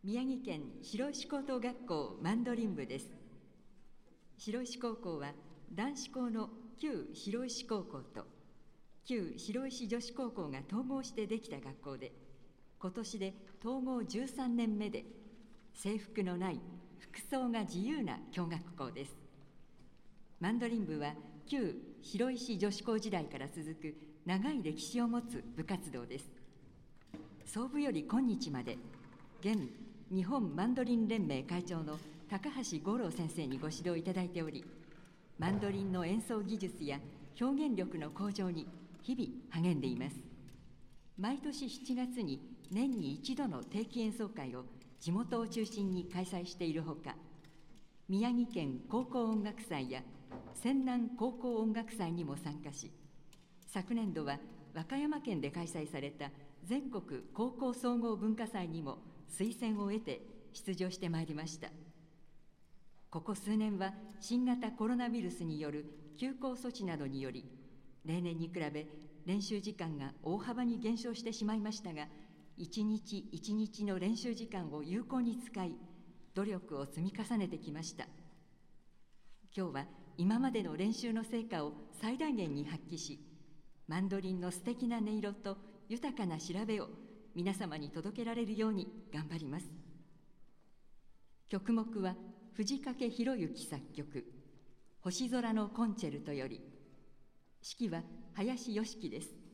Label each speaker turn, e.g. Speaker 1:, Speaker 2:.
Speaker 1: 宮城県白石高等学校マンドリン部です。白石高校は男子校の旧白石高校と旧白石女子高校が統合してできた学校で、今年で統合13年目で、制服のない服装が自由な共学校です。マンドリン部は旧白石女子校時代から続く長い歴史を持つ部活動です。創部より今日まで、現日本マンドリン連盟会長の高橋五郎先生にご指導いただいており、マンドリンの演奏技術や表現力の向上に日々励んでいます。毎年7月に年に一度の定期演奏会を地元を中心に開催しているほか、宮城県高校音楽祭や泉南高校音楽祭にも参加し、昨年度は和歌山県で開催された全国高校総合文化祭にも推薦を得て出場してまいりました。ここ数年は新型コロナウイルスによる休校措置などにより、例年に比べ練習時間が大幅に減少してしまいましたが、一日一日の練習時間を有効に使い、努力を積み重ねてきました。今日は今までの練習の成果を最大限に発揮し、マンドリンの素敵な音色と豊かな調べを皆様に届けられるように頑張ります。曲目は藤掛博之作曲、星空のコンチェルトより、指揮は林芳樹です。